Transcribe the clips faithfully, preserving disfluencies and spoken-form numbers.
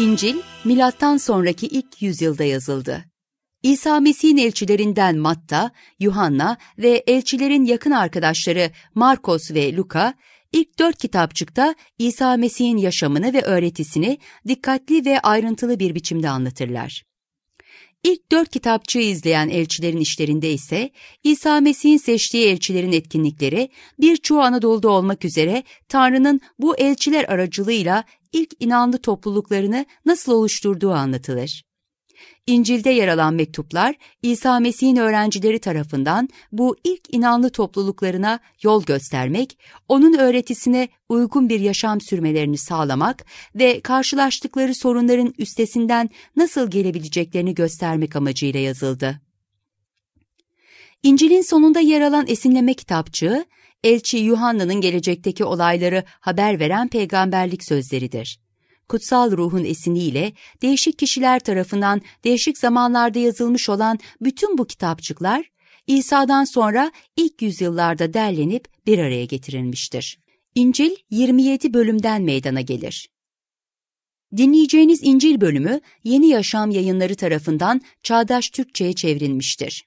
İncil, milattan sonraki ilk yüzyılda yazıldı. İsa Mesih'in elçilerinden Matta, Yuhanna ve elçilerin yakın arkadaşları Markos ve Luka, ilk dört kitapçıkta İsa Mesih'in yaşamını ve öğretisini dikkatli ve ayrıntılı bir biçimde anlatırlar. İlk dört kitapçığı izleyen elçilerin işlerinde ise İsa Mesih'in seçtiği elçilerin etkinlikleri, birçoğu Anadolu'da olmak üzere Tanrı'nın bu elçiler aracılığıyla ilk inanlı topluluklarını nasıl oluşturduğu anlatılır. İncil'de yer alan mektuplar, İsa Mesih'in öğrencileri tarafından bu ilk inanlı topluluklarına yol göstermek, onun öğretisine uygun bir yaşam sürmelerini sağlamak ve karşılaştıkları sorunların üstesinden nasıl gelebileceklerini göstermek amacıyla yazıldı. İncil'in sonunda yer alan esinleme kitapçığı, elçi Yuhanna'nın gelecekteki olayları haber veren peygamberlik sözleridir. Kutsal ruhun esiniyle değişik kişiler tarafından değişik zamanlarda yazılmış olan bütün bu kitapçıklar, İsa'dan sonra ilk yüzyıllarda derlenip bir araya getirilmiştir. İncil yirmi yedi bölümden meydana gelir. Dinleyeceğiniz İncil bölümü Yeni Yaşam Yayınları tarafından Çağdaş Türkçe'ye çevrilmiştir.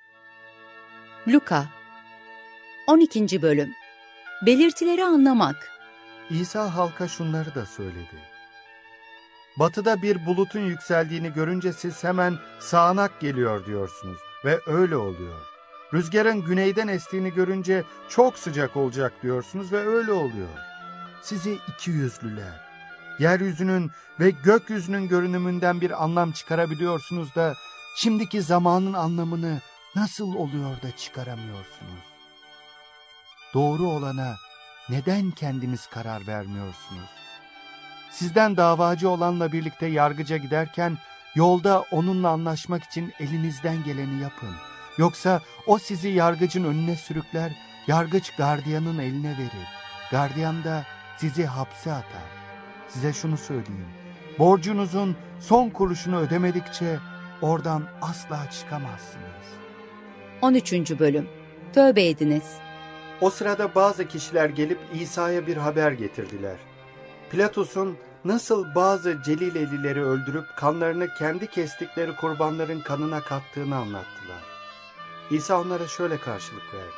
Luka on ikinci bölüm. Belirtileri anlamak. İsa halka şunları da söyledi. Batıda bir bulutun yükseldiğini görünce siz hemen sağanak geliyor diyorsunuz ve öyle oluyor. Rüzgarın güneyden estiğini görünce çok sıcak olacak diyorsunuz ve öyle oluyor. Sizi ikiyüzlüler, yeryüzünün ve gökyüzünün görünümünden bir anlam çıkarabiliyorsunuz da şimdiki zamanın anlamını nasıl oluyor da çıkaramıyorsunuz? Doğru olana neden kendiniz karar vermiyorsunuz? Sizden davacı olanla birlikte yargıca giderken yolda onunla anlaşmak için elinizden geleni yapın. Yoksa o sizi yargıcın önüne sürükler, yargıç gardiyanın eline verir. Gardiyan da sizi hapse atar. Size şunu söyleyeyim, borcunuzun son kuruşunu ödemedikçe oradan asla çıkamazsınız. on üçüncü bölüm. Tövbe ediniz. O sırada bazı kişiler gelip İsa'ya bir haber getirdiler. Pilatus'un nasıl bazı Celilelileri öldürüp kanlarını kendi kestikleri kurbanların kanına kattığını anlattılar. İsa onlara şöyle karşılık verdi.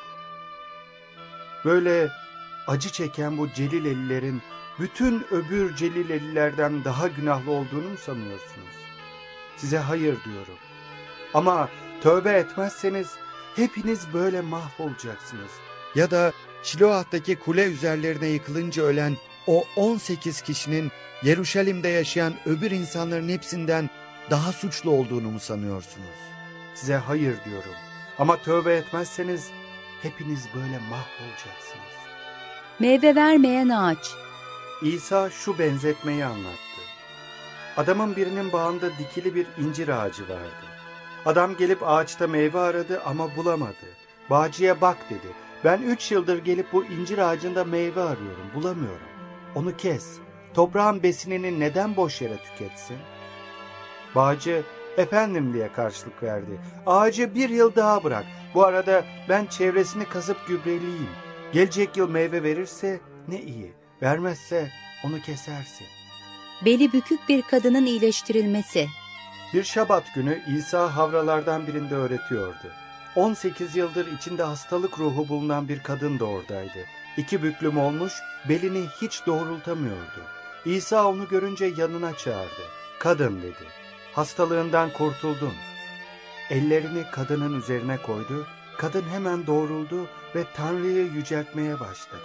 Böyle acı çeken bu Celilelilerin bütün öbür Celilelilerden daha günahlı olduğunu mu sanıyorsunuz? Size hayır diyorum. Ama tövbe etmezseniz hepiniz böyle mahvolacaksınız. Ya da Şiloah'taki kule üzerlerine yıkılınca ölen o on sekiz kişinin Yeruşalim'de yaşayan öbür insanların hepsinden daha suçlu olduğunu mu sanıyorsunuz? Size hayır diyorum. Ama tövbe etmezseniz hepiniz böyle mahvolacaksınız. Meyve vermeyen ağaç. İsa şu benzetmeyi anlattı. Adamın birinin bağında dikili bir incir ağacı vardı. Adam gelip ağaçta meyve aradı ama bulamadı. Bağcıya bak dedi. Ben üç yıldır gelip bu incir ağacında meyve arıyorum, bulamıyorum. Onu kes. Toprağın besinini neden boş yere tüketsin? Bağcı, efendim diye karşılık verdi. Ağacı bir yıl daha bırak. Bu arada ben çevresini kazıp gübreleyeyim. Gelecek yıl meyve verirse ne iyi. Vermezse onu kesersin. Beli bükük bir kadının iyileştirilmesi. Bir şabat günü İsa havralardan birinde öğretiyordu. on sekiz yıldır içinde hastalık ruhu bulunan bir kadın da oradaydı. İki büklüm olmuş, belini hiç doğrultamıyordu. İsa onu görünce yanına çağırdı. Kadın dedi, hastalığından kurtuldun. Ellerini kadının üzerine koydu. Kadın hemen doğruldu ve Tanrı'yı yüceltmeye başladı.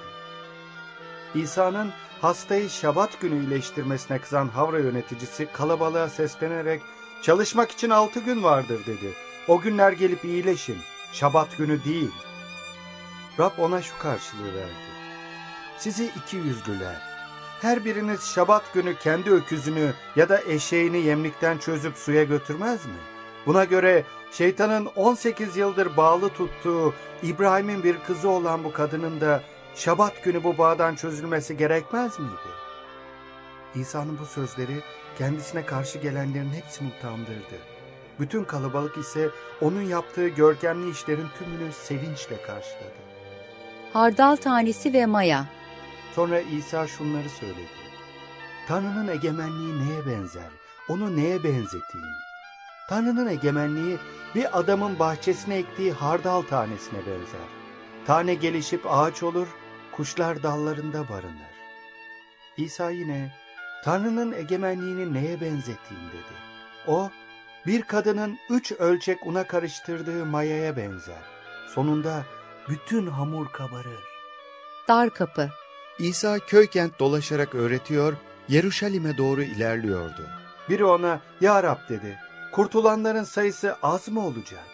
İsa'nın hastayı şabat günü iyileştirmesine kızan havra yöneticisi kalabalığa seslenerek çalışmak için altı gün vardır dedi. O günler gelip iyileşin, şabat günü değil. Rab ona şu karşılığı verdi. Sizi iki yüzlüler, her biriniz şabat günü kendi öküzünü ya da eşeğini yemlikten çözüp suya götürmez mi? Buna göre şeytanın on sekiz yıldır bağlı tuttuğu İbrahim'in bir kızı olan bu kadının da şabat günü bu bağdan çözülmesi gerekmez miydi? İsa'nın bu sözleri kendisine karşı gelenlerin hepsini utandırdı. Bütün kalabalık ise onun yaptığı görkemli işlerin tümünü sevinçle karşıladı. Hardal tanesi ve maya. Sonra İsa şunları söyledi. Tanrı'nın egemenliği neye benzer? Onu neye benzeteyim? Tanrı'nın egemenliği bir adamın bahçesine ektiği hardal tanesine benzer. Tane gelişip ağaç olur, kuşlar dallarında barınır. İsa yine Tanrı'nın egemenliğini neye benzeteyim dedi. O, bir kadının üç ölçek una karıştırdığı mayaya benzer. Sonunda bütün hamur kabarır. Dar kapı. İsa köy kent dolaşarak öğretiyor, Yeruşalim'e doğru ilerliyordu. Biri ona, "Ya Rab," dedi, "kurtulanların sayısı az mı olacak?"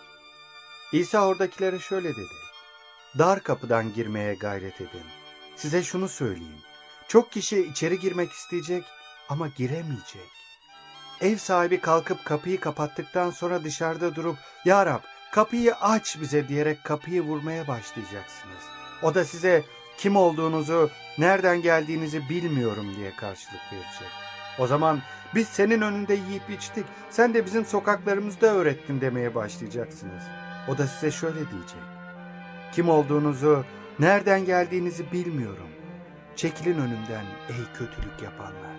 İsa oradakilere şöyle dedi: "Dar kapıdan girmeye gayret edin. Size şunu söyleyeyim. Çok kişi içeri girmek isteyecek ama giremeyecek. Ev sahibi kalkıp kapıyı kapattıktan sonra dışarıda durup, 'Ya Rab, kapıyı aç bize,' diyerek kapıyı vurmaya başlayacaksınız. O da size, 'Kim olduğunuzu, nereden geldiğinizi bilmiyorum,' diye karşılık verecek. O zaman, 'Biz senin önünde yiyip içtik, sen de bizim sokaklarımızda öğrettin,' demeye başlayacaksınız. O da size şöyle diyecek: 'Kim olduğunuzu, nereden geldiğinizi bilmiyorum. Çekilin önümden ey kötülük yapanlar.'"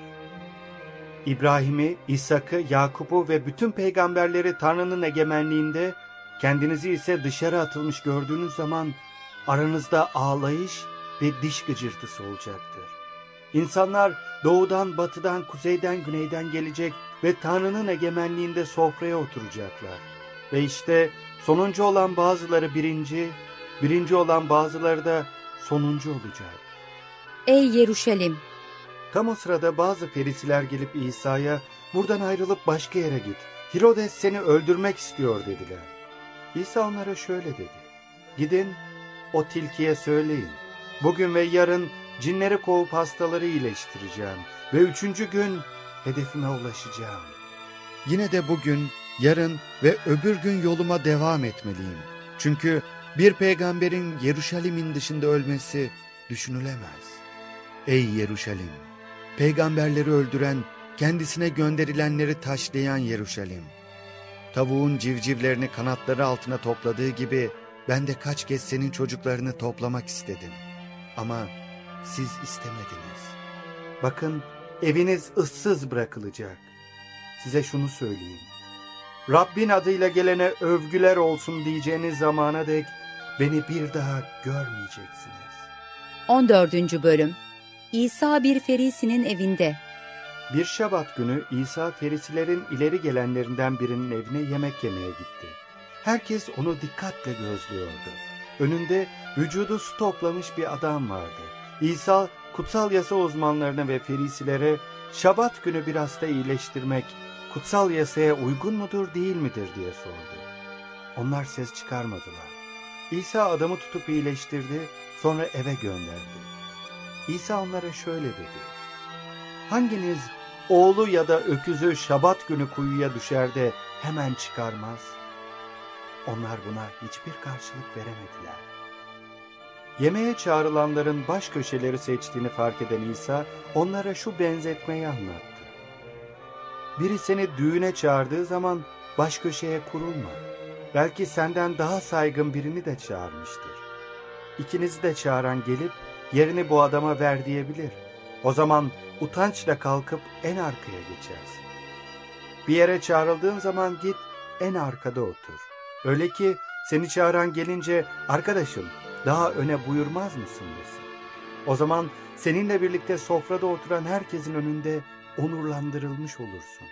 İbrahim'i, İshak'ı, Yakup'u ve bütün peygamberleri Tanrı'nın egemenliğinde, kendinizi ise dışarı atılmış gördüğünüz zaman aranızda ağlayış ve diş gıcırtısı olacaktır. İnsanlar doğudan, batıdan, kuzeyden, güneyden gelecek ve Tanrı'nın egemenliğinde sofraya oturacaklar. Ve işte sonuncu olan bazıları birinci, birinci olan bazıları da sonuncu olacak. Ey Yeruşalim! Tam o sırada bazı ferisiler gelip İsa'ya, "Buradan ayrılıp başka yere git. Herodes seni öldürmek istiyor," dediler. İsa onlara şöyle dedi: "Gidin, o tilkiye söyleyin. Bugün ve yarın cinleri kovup hastaları iyileştireceğim ve üçüncü gün hedefime ulaşacağım. Yine de bugün, yarın ve öbür gün yoluma devam etmeliyim. Çünkü bir peygamberin Yeruşalim'in dışında ölmesi düşünülemez. Ey Yeruşalim! Peygamberleri öldüren, kendisine gönderilenleri taşlayan Yeruşalim! Tavuğun civcivlerini kanatları altına topladığı gibi ben de kaç kez senin çocuklarını toplamak istedim. Ama siz istemediniz. Bakın, eviniz ıssız bırakılacak. Size şunu söyleyeyim. Rabbin adıyla gelene övgüler olsun diyeceğiniz zamana dek beni bir daha görmeyeceksiniz." on dördüncü Bölüm. İsa bir ferisinin evinde. Bir şabat günü İsa ferisilerin ileri gelenlerinden birinin evine yemek yemeye gitti. Herkes onu dikkatle gözlüyordu. Önünde vücudu su toplamış bir adam vardı. İsa kutsal yasa uzmanlarına ve ferisilere şabat günü bir hasta iyileştirmek kutsal yasaya uygun mudur değil midir diye sordu. Onlar ses çıkarmadılar. İsa adamı tutup iyileştirdi, sonra eve gönderdi. İsa onlara şöyle dedi: "Hanginiz oğlu ya da öküzü şabat günü kuyuya düşer de hemen çıkarmaz?" Onlar buna hiçbir karşılık veremediler. Yemeğe çağrılanların baş köşeleri seçtiğini fark eden İsa onlara şu benzetmeyi anlattı: "Biri seni düğüne çağırdığı zaman baş köşeye kurulma. Belki senden daha saygın birini de çağırmıştır. İkinizi de çağıran gelip yerini bu adama ver diyebilir. O zaman utançla kalkıp en arkaya geçersin. Bir yere çağrıldığın zaman git en arkada otur. Öyle ki seni çağıran gelince, 'Arkadaşım, daha öne buyurmaz mısın?' desin. O zaman seninle birlikte sofrada oturan herkesin önünde onurlandırılmış olursun.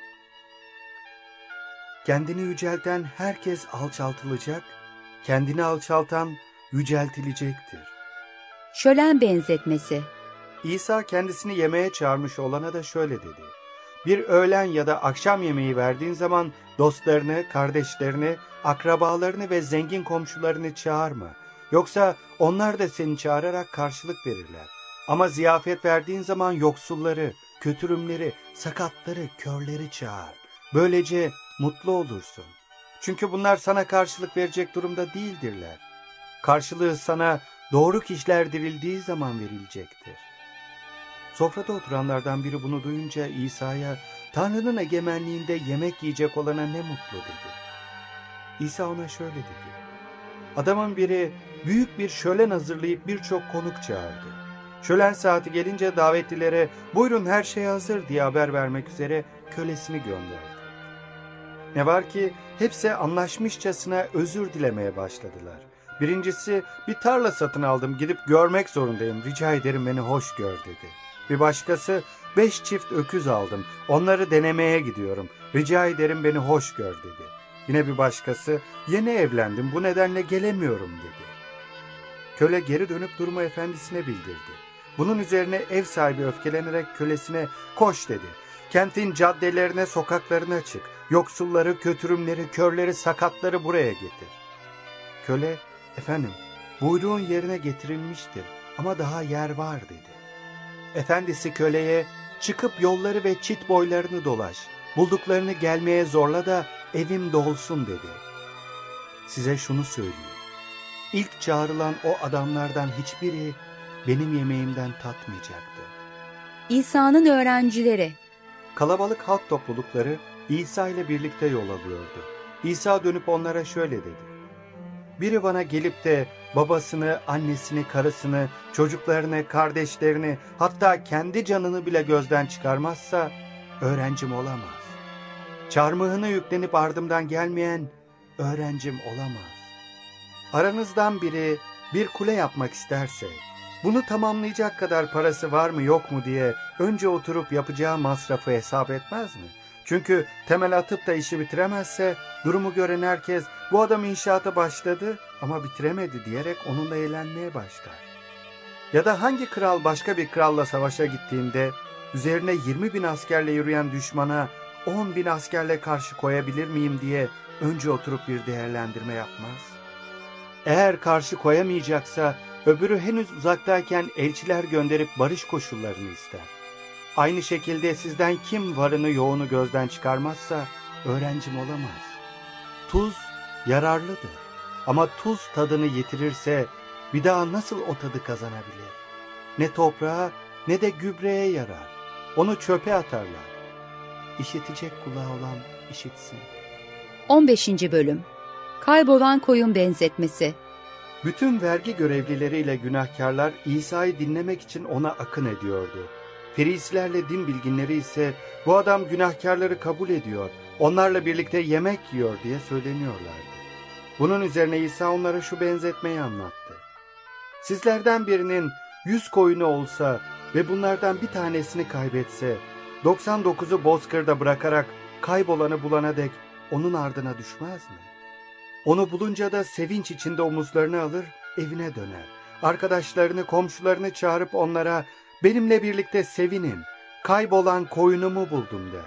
Kendini yücelten herkes alçaltılacak, kendini alçaltan yüceltilecektir." Şölen benzetmesi. İsa kendisini yemeğe çağırmış olana da şöyle dedi: "Bir öğlen ya da akşam yemeği verdiğin zaman dostlarını, kardeşlerini, akrabalarını ve zengin komşularını çağırma. Yoksa onlar da seni çağırarak karşılık verirler. Ama ziyafet verdiğin zaman yoksulları, kötürümleri, sakatları, körleri çağır. Böylece mutlu olursun. Çünkü bunlar sana karşılık verecek durumda değildirler. Karşılığı sana doğru kişiler dirildiği zaman verilecektir." Sofrada oturanlardan biri bunu duyunca İsa'ya, "Tanrı'nın egemenliğinde yemek yiyecek olana ne mutlu," dedi. İsa ona şöyle dedi: "Adamın biri büyük bir şölen hazırlayıp birçok konuk çağırdı. Şölen saati gelince davetlilere buyurun her şey hazır diye haber vermek üzere kölesini gönderdi. Ne var ki hepsi anlaşmışçasına özür dilemeye başladılar. Birincisi bir tarla satın aldım gidip görmek zorundayım rica ederim beni hoş gör dedi. Bir başkası beş çift öküz aldım onları denemeye gidiyorum rica ederim beni hoş gör dedi. Yine bir başkası yeni evlendim bu nedenle gelemiyorum dedi. Köle geri dönüp durumu efendisine bildirdi. Bunun üzerine ev sahibi öfkelenerek kölesine koş dedi. Kentin caddelerine sokaklarına çık. Yoksulları, kötürümleri, körleri, sakatları buraya getir. Köle efendim buyruğun yerine getirilmiştir ama daha yer var dedi. Efendisi köleye çıkıp yolları ve çit boylarını dolaş. Bulduklarını gelmeye zorla da evim dolsun dedi. Size şunu söyleyeyim. İlk çağrılan o adamlardan hiçbiri benim yemeğimden tatmayacaktı. İsa'nın öğrencileri. Kalabalık halk toplulukları İsa ile birlikte yol alıyordu. İsa dönüp onlara şöyle dedi. Biri bana gelip de babasını, annesini, karısını, çocuklarını, kardeşlerini, hatta kendi canını bile gözden çıkarmazsa öğrencim olamaz. Çarmıhını yüklenip ardımdan gelmeyen öğrencim olamaz. Aranızdan biri bir kule yapmak isterse, bunu tamamlayacak kadar parası var mı yok mu diye önce oturup yapacağı masrafı hesap etmez mi? Çünkü temel atıp da işi bitiremezse durumu gören herkes bu adam inşaata başladı ama bitiremedi diyerek onunla eğlenmeye başlar. Ya da hangi kral başka bir kralla savaşa gittiğinde üzerine yirmi bin askerle yürüyen düşmana on bin askerle karşı koyabilir miyim diye önce oturup bir değerlendirme yapmaz? Eğer karşı koyamayacaksa öbürü henüz uzaktayken elçiler gönderip barış koşullarını ister. Aynı şekilde sizden kim varını yoğunu gözden çıkarmazsa öğrencim olamaz. Tuz yararlıdır ama tuz tadını yitirirse bir daha nasıl o tadı kazanabilir? Ne toprağa ne de gübreye yarar. Onu çöpe atarlar. İşitecek kulağı olan işitsin. on beşinci Bölüm. Kaybolan koyun benzetmesi. Bütün vergi görevlileriyle günahkarlar İsa'yı dinlemek için ona akın ediyordu. Ferisilerle din bilginleri ise bu adam günahkarları kabul ediyor, onlarla birlikte yemek yiyor diye söyleniyorlardı. Bunun üzerine İsa onlara şu benzetmeyi anlattı. Sizlerden birinin yüz koyunu olsa ve bunlardan bir tanesini kaybetse, doksan dokuzu bozkırda bırakarak kaybolanı bulana dek onun ardına düşmez mi? Onu bulunca da sevinç içinde omuzlarını alır, evine döner. Arkadaşlarını, komşularını çağırıp onlara benimle birlikte sevinin, kaybolan koyunumu buldum der.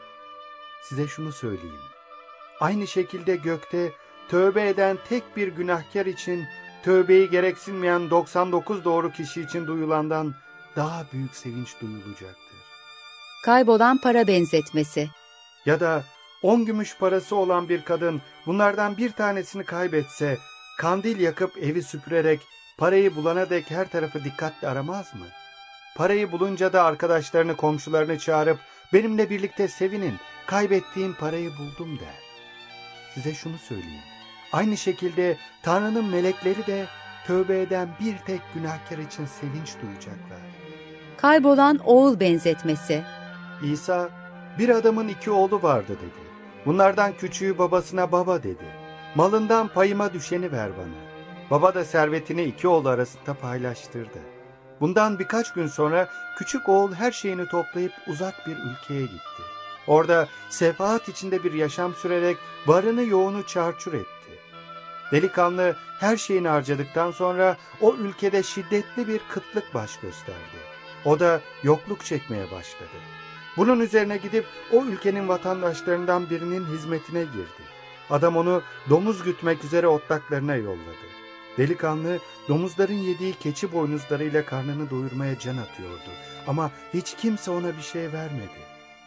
Size şunu söyleyeyim. Aynı şekilde gökte tövbe eden tek bir günahkar için tövbeyi gereksinmeyen doksan dokuz doğru kişi için duyulandan daha büyük sevinç duyulacaktır. Kaybolan para benzetmesi. Ya da on gümüş parası olan bir kadın bunlardan bir tanesini kaybetse, kandil yakıp evi süpürerek parayı bulana dek her tarafı dikkatle aramaz mı? Parayı bulunca da arkadaşlarını, komşularını çağırıp benimle birlikte sevinin, kaybettiğim parayı buldum der. Size şunu söyleyeyim. Aynı şekilde Tanrı'nın melekleri de tövbe eden bir tek günahkar için sevinç duyacaklar. Kaybolan oğul benzetmesi. İsa, bir adamın iki oğlu vardı dedi. Bunlardan küçüğü babasına baba dedi. Malından payıma düşeni ver bana. Baba da servetini iki oğlu arasında paylaştırdı. Bundan birkaç gün sonra küçük oğul her şeyini toplayıp uzak bir ülkeye gitti. Orada sefahat içinde bir yaşam sürerek varını yoğunu çarçur etti. Delikanlı her şeyini harcadıktan sonra o ülkede şiddetli bir kıtlık baş gösterdi. O da yokluk çekmeye başladı. Bunun üzerine gidip o ülkenin vatandaşlarından birinin hizmetine girdi. Adam onu domuz gütmek üzere otlaklarına yolladı. Delikanlı domuzların yediği keçi boynuzlarıyla karnını doyurmaya can atıyordu. Ama hiç kimse ona bir şey vermedi.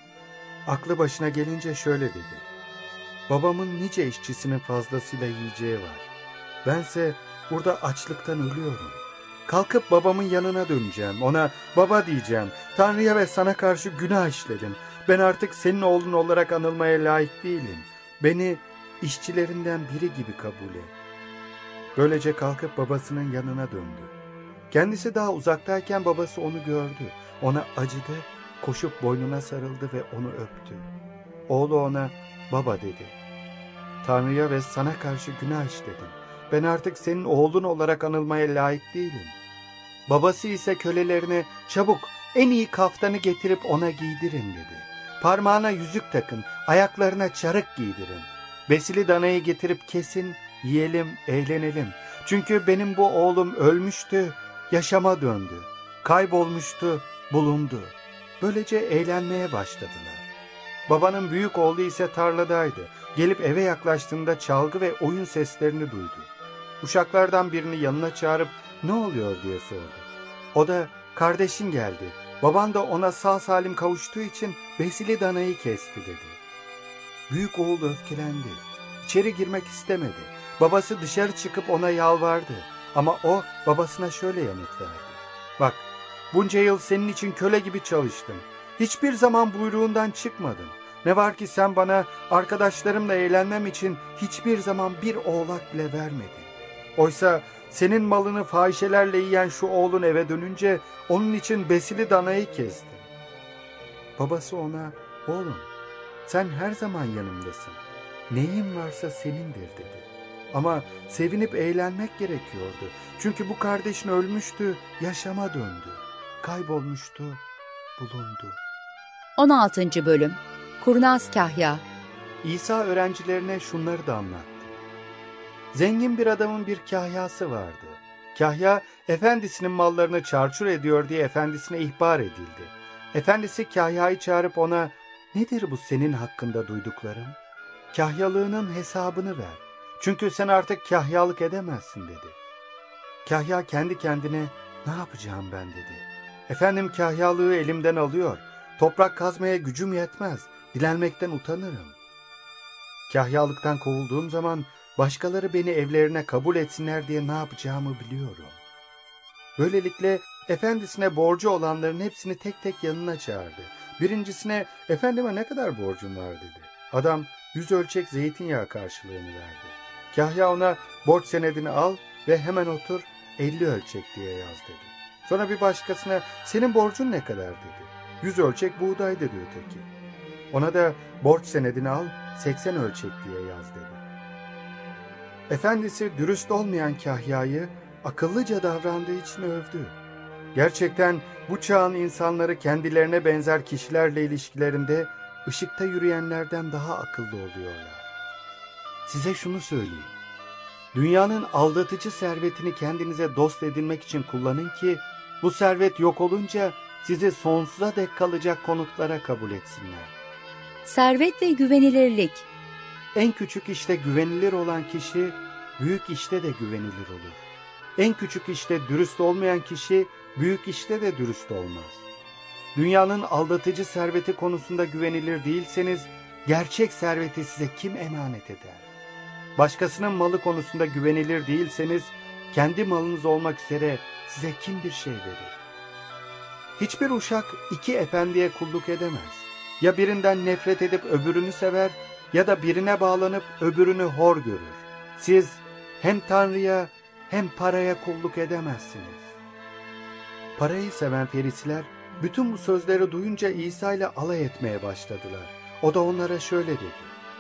Aklı başına gelince şöyle dedi. Babamın nice işçisinin fazlasıyla yiyeceği var. Bense burada açlıktan ölüyorum. Kalkıp babamın yanına döneceğim. Ona baba diyeceğim. Tanrı'ya ve sana karşı günah işledim. Ben artık senin oğlun olarak anılmaya layık değilim. Beni işçilerinden biri gibi kabul et. Böylece kalkıp babasının yanına döndü. Kendisi daha uzaktayken babası onu gördü. Ona acıdı, koşup boynuna sarıldı ve onu öptü. Oğlu ona baba dedi. Tanrı'ya ve sana karşı günah işledim. Ben artık senin oğlun olarak anılmaya layık değilim. Babası ise kölelerine çabuk en iyi kaftanı getirip ona giydirin dedi. Parmağına yüzük takın, ayaklarına çarık giydirin. Besili danayı getirip kesin, yiyelim, eğlenelim. Çünkü benim bu oğlum ölmüştü, yaşama döndü. Kaybolmuştu, bulundu. Böylece eğlenmeye başladılar. Babanın büyük oğlu ise tarladaydı. Gelip eve yaklaştığında çalgı ve oyun seslerini duydu. Uşaklardan birini yanına çağırıp ne oluyor diye sordu. O da kardeşin geldi. Baban da ona sağ salim kavuştuğu için besili danayı kesti dedi. Büyük oğul öfkelendi. İçeri girmek istemedi. Babası dışarı çıkıp ona yalvardı. Ama o babasına şöyle yanıt verdi. Bak, bunca yıl senin için köle gibi çalıştım. Hiçbir zaman buyruğundan çıkmadım. Ne var ki sen bana arkadaşlarımla eğlenmem için hiçbir zaman bir oğlak bile vermedin. Oysa senin malını fahişelerle yiyen şu oğlun eve dönünce onun için besili danayı kestin. Babası ona, oğlum sen her zaman yanımdasın. Neyin varsa senindir dedi. Ama sevinip eğlenmek gerekiyordu. Çünkü bu kardeşin ölmüştü, yaşama döndü. Kaybolmuştu, bulundu. on altıncı Bölüm Kurnaz Kahya. İsa öğrencilerine şunları da anlattı. Zengin bir adamın bir kahyası vardı. Kahya, efendisinin mallarını çarçur ediyor diye efendisine ihbar edildi. Efendisi kahyayı çağırıp ona, nedir bu senin hakkında duyduklarım? Kahyalığının hesabını ver. Çünkü sen artık kahyalık edemezsin dedi. Kahya kendi kendine, ne yapacağım ben dedi. Efendim kahyalığı elimden alıyor. Toprak kazmaya gücüm yetmez. Dilenmekten utanırım. Kahyalıktan kovulduğum zaman başkaları beni evlerine kabul etsinler diye ne yapacağımı biliyorum. Böylelikle efendisine borcu olanların hepsini tek tek yanına çağırdı. Birincisine, efendime ne kadar borcum var dedi. Adam yüz ölçek zeytinyağı karşılığını verdi. Kahya ona borç senedini al ve hemen otur elli ölçek diye yaz dedi. Sonra bir başkasına senin borcun ne kadar dedi. Yüz ölçek buğday dedi öteki. Ona da borç senedini al seksen ölçek diye yaz dedi. Efendisi dürüst olmayan Kahya'yı akıllıca davrandığı için övdü. Gerçekten bu çağın insanları kendilerine benzer kişilerle ilişkilerinde ışıkta yürüyenlerden daha akıllı oluyorlar. Size şunu söyleyeyim. Dünyanın aldatıcı servetini kendinize dost edinmek için kullanın ki bu servet yok olunca sizi sonsuza dek kalacak konutlara kabul etsinler. Servet ve güvenilirlik. En küçük işte güvenilir olan kişi büyük işte de güvenilir olur. En küçük işte dürüst olmayan kişi büyük işte de dürüst olmaz. Dünyanın aldatıcı serveti konusunda güvenilir değilseniz gerçek serveti size kim emanet eder? Başkasının malı konusunda güvenilir değilseniz kendi malınız olmak üzere size kim bir şey verir? Hiçbir uşak iki efendiye kulluk edemez. Ya birinden nefret edip öbürünü sever ya da birine bağlanıp öbürünü hor görür. Siz hem Tanrı'ya hem paraya kulluk edemezsiniz. Parayı seven ferisiler bütün bu sözleri duyunca İsa ile alay etmeye başladılar. O da onlara şöyle dedi.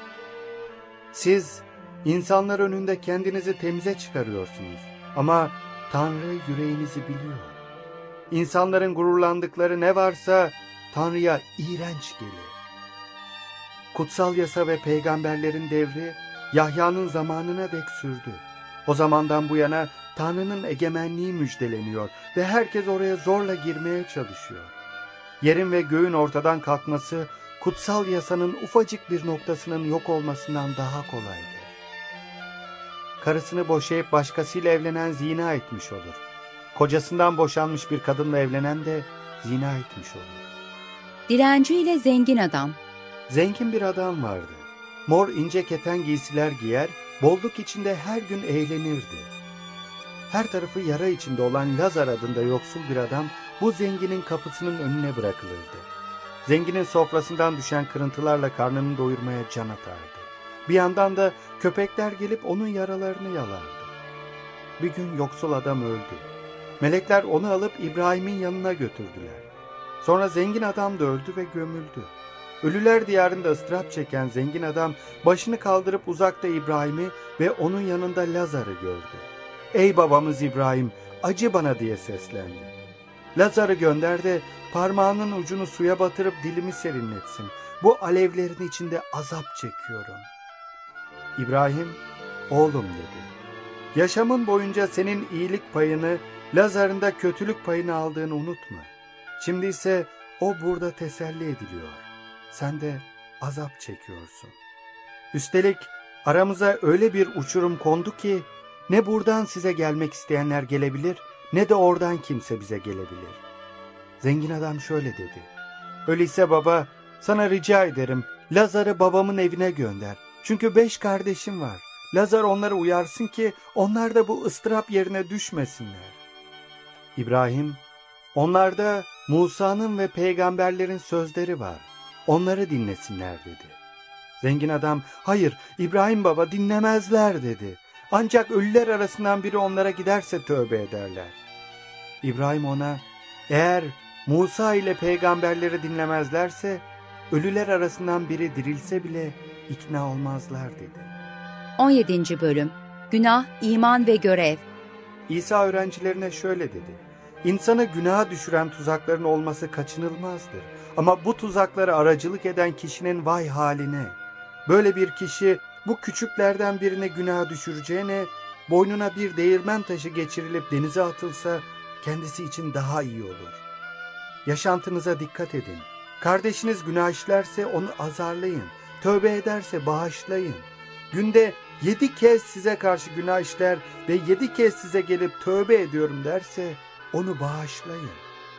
Siz insanlar önünde kendinizi temize çıkarıyorsunuz ama Tanrı yüreğinizi biliyor. İnsanların gururlandıkları ne varsa Tanrı'ya iğrenç gelir. Kutsal yasa ve peygamberlerin devri Yahya'nın zamanına dek sürdü. O zamandan bu yana Tanrı'nın egemenliği müjdeleniyor ve herkes oraya zorla girmeye çalışıyor. Yerin ve göğün ortadan kalkması kutsal yasanın ufacık bir noktasının yok olmasından daha kolaydır. Karısını boşayıp başkasıyla evlenen zina etmiş olur. Kocasından boşanmış bir kadınla evlenen de zina etmiş olur. Dilenci ile zengin adam. Zengin bir adam vardı. Mor ince keten giysiler giyer, bolluk içinde her gün eğlenirdi. Her tarafı yara içinde olan Lazar adında yoksul bir adam bu zenginin kapısının önüne bırakılırdı. Zenginin sofrasından düşen kırıntılarla karnını doyurmaya can atardı. Bir yandan da köpekler gelip onun yaralarını yalardı. Bir gün yoksul adam öldü. Melekler onu alıp İbrahim'in yanına götürdüler. Sonra zengin adam da öldü ve gömüldü. Ölüler diyarında ıstırap çeken zengin adam başını kaldırıp uzakta İbrahim'i ve onun yanında Lazar'ı gördü. "Ey babamız İbrahim, acı bana," diye seslendi. "Lazar'ı gönder de parmağının ucunu suya batırıp dilimi serinletsin. Bu alevlerin içinde azap çekiyorum." İbrahim, "Oğlum," dedi. "Yaşamın boyunca senin iyilik payını, Lazar'ın da kötülük payını aldığını unutma. Şimdi ise o burada teselli ediliyor. Sen de azap çekiyorsun. Üstelik aramıza öyle bir uçurum kondu ki ne buradan size gelmek isteyenler gelebilir ne de oradan kimse bize gelebilir." Zengin adam şöyle dedi: "Öyleyse baba, sana rica ederim, Lazar'ı babamın evine gönder. Çünkü beş kardeşim var. Lazar onları uyarsın ki onlar da bu ıstırap yerine düşmesinler." İbrahim, "Onlarda Musa'nın ve peygamberlerin sözleri var. Onları dinlesinler," dedi. Zengin adam, "Hayır İbrahim baba, dinlemezler," dedi. "Ancak ölüler arasından biri onlara giderse tövbe ederler." İbrahim ona, "Eğer Musa ile peygamberleri dinlemezlerse ölüler arasından biri dirilse bile ikna olmazlar," dedi. on yedinci Bölüm Günah, İman ve Görev. İsa öğrencilerine şöyle dedi: "İnsanı günaha düşüren tuzakların olması kaçınılmazdır. Ama bu tuzaklara aracılık eden kişinin vay haline. Böyle bir kişi bu küçüklerden birine günaha düşüreceğine boynuna bir değirmen taşı geçirilip denize atılsa kendisi için daha iyi olur. Yaşantınıza dikkat edin. Kardeşiniz günah işlerse onu azarlayın. Tövbe ederse bağışlayın. Günde yedi kez size karşı günah işler ve yedi kez size gelip tövbe ediyorum derse onu bağışlayın."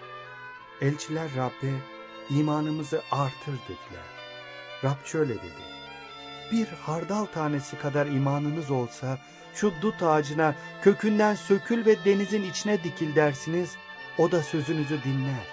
Elçiler Rab'be, "İmanımızı artır," dediler. Rab şöyle dedi: "Bir hardal tanesi kadar imanınız olsa şu dut ağacına kökünden sökül ve denizin içine dikil dersiniz, o da sözünüzü dinler.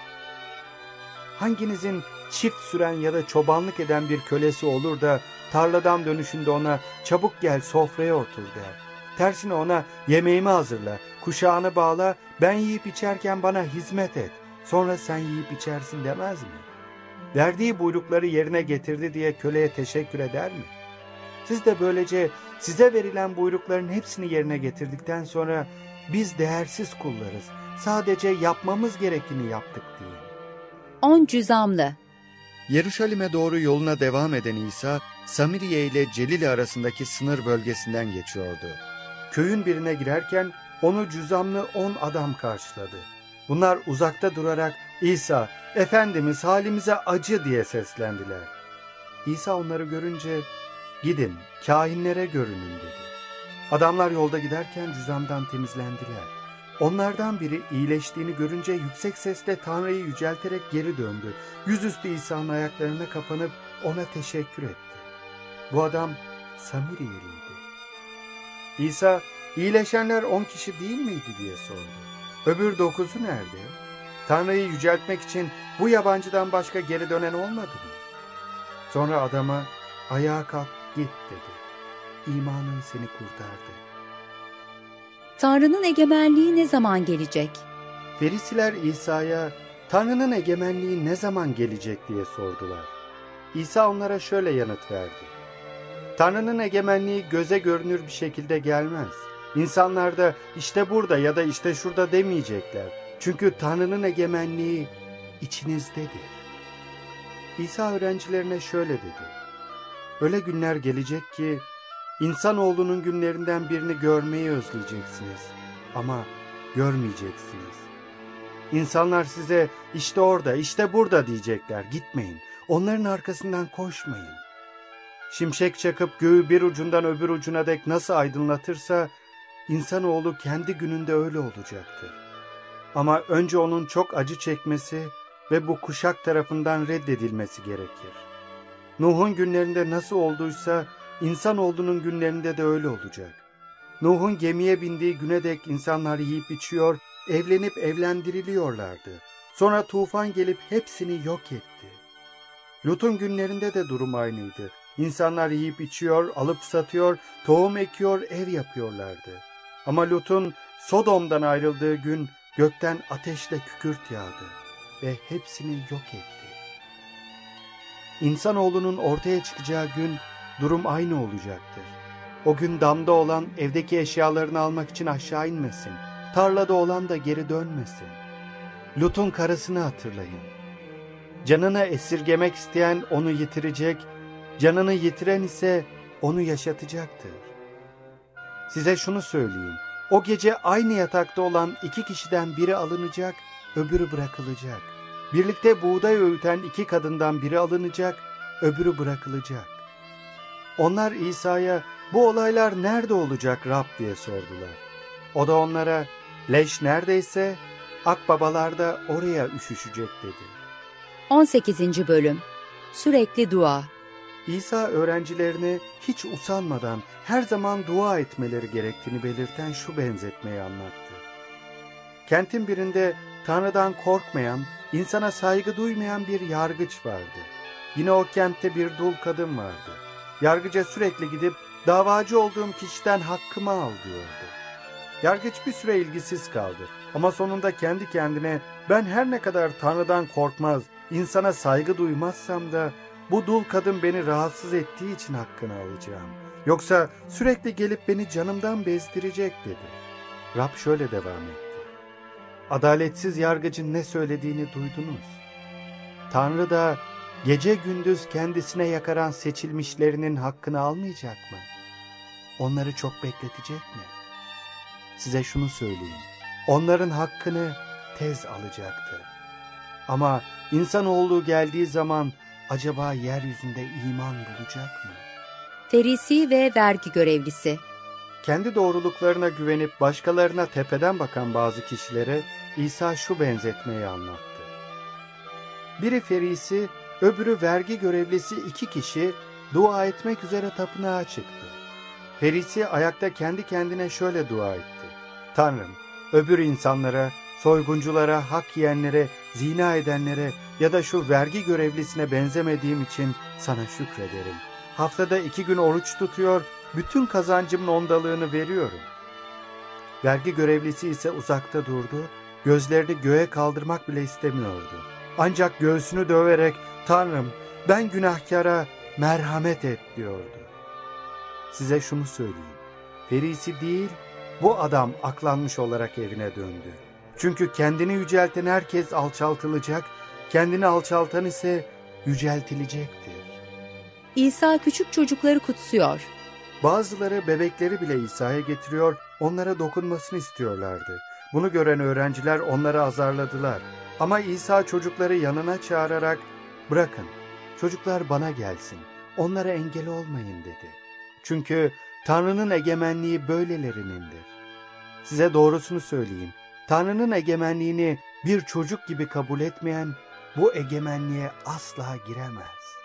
Hanginizin çift süren ya da çobanlık eden bir kölesi olur da tarladan dönüşünde ona çabuk gel sofraya otur der. Tersine ona yemeğimi hazırla, kuşağını bağla, ben yiyip içerken bana hizmet et, sonra sen yiyip içersin demez mi? Verdiği buyrukları yerine getirdi diye köleye teşekkür eder mi? Siz de böylece size verilen buyrukların hepsini yerine getirdikten sonra biz değersiz kullarız, sadece yapmamız gerekeni yaptık deyin." on Cüzamlı. Yeruşalim'e doğru yoluna devam eden İsa, Samiriye ile Celile arasındaki sınır bölgesinden geçiyordu. Köyün birine girerken onu cüzamlı on adam karşıladı. Bunlar uzakta durarak "İsa, Efendimiz halimize acı," diye seslendiler. İsa onları görünce "Gidin, kahinlere görünün," dedi. Adamlar yolda giderken cüzamdan temizlendiler. Onlardan biri iyileştiğini görünce yüksek sesle Tanrı'yı yücelterek geri döndü. Yüzüstü İsa'nın ayaklarına kapanıp ona teşekkür etti. Bu adam Samiriyeliydi. İsa, "İyileşenler on kişi değil miydi?" diye sordu. "Öbür dokuzu nerede? Tanrı'yı yüceltmek için bu yabancıdan başka geri dönen olmadı mı?" Sonra adama, "Ayağa kalk git," dedi. "İmanın seni kurtardı." Tanrı'nın egemenliği ne zaman gelecek? Ferisiler İsa'ya, "Tanrı'nın egemenliği ne zaman gelecek?" diye sordular. İsa onlara şöyle yanıt verdi: "Tanrı'nın egemenliği göze görünür bir şekilde gelmez. İnsanlar da işte burada ya da işte şurada demeyecekler. Çünkü Tanrı'nın egemenliği içinizdedir." İsa öğrencilerine şöyle dedi: "Öyle günler gelecek ki İnsanoğlunun günlerinden birini görmeyi özleyeceksiniz ama görmeyeceksiniz. İnsanlar size işte orada, işte burada diyecekler. Gitmeyin, onların arkasından koşmayın. Şimşek çakıp göğü bir ucundan öbür ucuna dek nasıl aydınlatırsa insanoğlu kendi gününde öyle olacaktır. Ama önce onun çok acı çekmesi ve bu kuşak tarafından reddedilmesi gerekir. Nuh'un günlerinde nasıl olduysa İnsanoğlunun günlerinde de öyle olacak. Nuh'un gemiye bindiği güne dek insanlar yiyip içiyor, evlenip evlendiriliyorlardı. Sonra tufan gelip hepsini yok etti. Lut'un günlerinde de durum aynıydı. İnsanlar yiyip içiyor, alıp satıyor, tohum ekiyor, ev yapıyorlardı. Ama Lut'un Sodom'dan ayrıldığı gün Gökten ateşle kükürt yağdı ve hepsini yok etti. İnsanoğlunun ortaya çıkacağı gün durum aynı olacaktır. O gün damda olan evdeki eşyalarını almak için aşağı inmesin. Tarlada olan da geri dönmesin. Lut'un karısını hatırlayın. Canını esirgemek isteyen onu yitirecek, canını yitiren ise onu yaşatacaktır. Size şunu söyleyeyim. O gece aynı yatakta olan iki kişiden biri alınacak, öbürü bırakılacak. Birlikte buğday öğüten iki kadından biri alınacak, öbürü bırakılacak. Onlar İsa'ya bu olaylar nerede olacak Rab diye sordular. O da onlara leş neredeyse akbabalar da oraya üşüşecek dedi. on sekizinci Bölüm. Sürekli dua. İsa öğrencilerine hiç usanmadan her zaman dua etmeleri gerektiğini belirten şu benzetmeyi anlattı. Kentin birinde Tanrı'dan korkmayan, insana saygı duymayan bir yargıç vardı. Yine o kentte bir dul kadın vardı. Yargıca sürekli gidip davacı olduğum kişiden hakkımı al diyordu. Yargıç bir süre ilgisiz kaldı ama sonunda kendi kendine ben her ne kadar Tanrı'dan korkmaz, insana saygı duymazsam da bu dul kadın beni rahatsız ettiği için hakkını alacağım. Yoksa sürekli gelip beni canımdan bezdirecek dedi. Rab şöyle devam etti. Adaletsiz yargıcın ne söylediğini duydunuz. Tanrı da gece gündüz kendisine yakaran seçilmişlerinin hakkını almayacak mı? Onları çok bekletecek mi? Size şunu söyleyeyim. Onların hakkını tez alacaktır. Ama insanoğlu geldiği zaman acaba yeryüzünde iman bulacak mı? Ferisi ve vergi görevlisi. Kendi doğruluklarına güvenip başkalarına tepeden bakan bazı kişilere İsa şu benzetmeyi anlattı. Biri ferisi, öbürü vergi görevlisi iki kişi dua etmek üzere tapınağa çıktı. Ferisi ayakta kendi kendine şöyle dua etti. Tanrım, öbür insanlara, soygunculara, hak yiyenlere, zina edenlere ya da şu vergi görevlisine benzemediğim için sana şükrederim. Haftada iki gün oruç tutuyor, bütün kazancımın ondalığını veriyorum. Vergi görevlisi ise uzakta durdu, gözlerini göğe kaldırmak bile istemiyordu. Ancak göğsünü döverek, Tanrım ben günahkara merhamet et diyordu. Size şunu söyleyeyim, ferisi değil, bu adam aklanmış olarak evine döndü. Çünkü kendini yücelten herkes alçaltılacak, kendini alçaltan ise yüceltilecektir. İsa küçük çocukları kutsuyor. Bazıları bebekleri bile İsa'ya getiriyor, onlara dokunmasını istiyorlardı. Bunu gören öğrenciler onları azarladılar. Ama İsa çocukları yanına çağırarak, bırakın, çocuklar bana gelsin, onlara engel olmayın dedi. Çünkü Tanrı'nın egemenliği böylelerinindir. Size doğrusunu söyleyeyim, Tanrı'nın egemenliğini bir çocuk gibi kabul etmeyen bu egemenliğe asla giremez.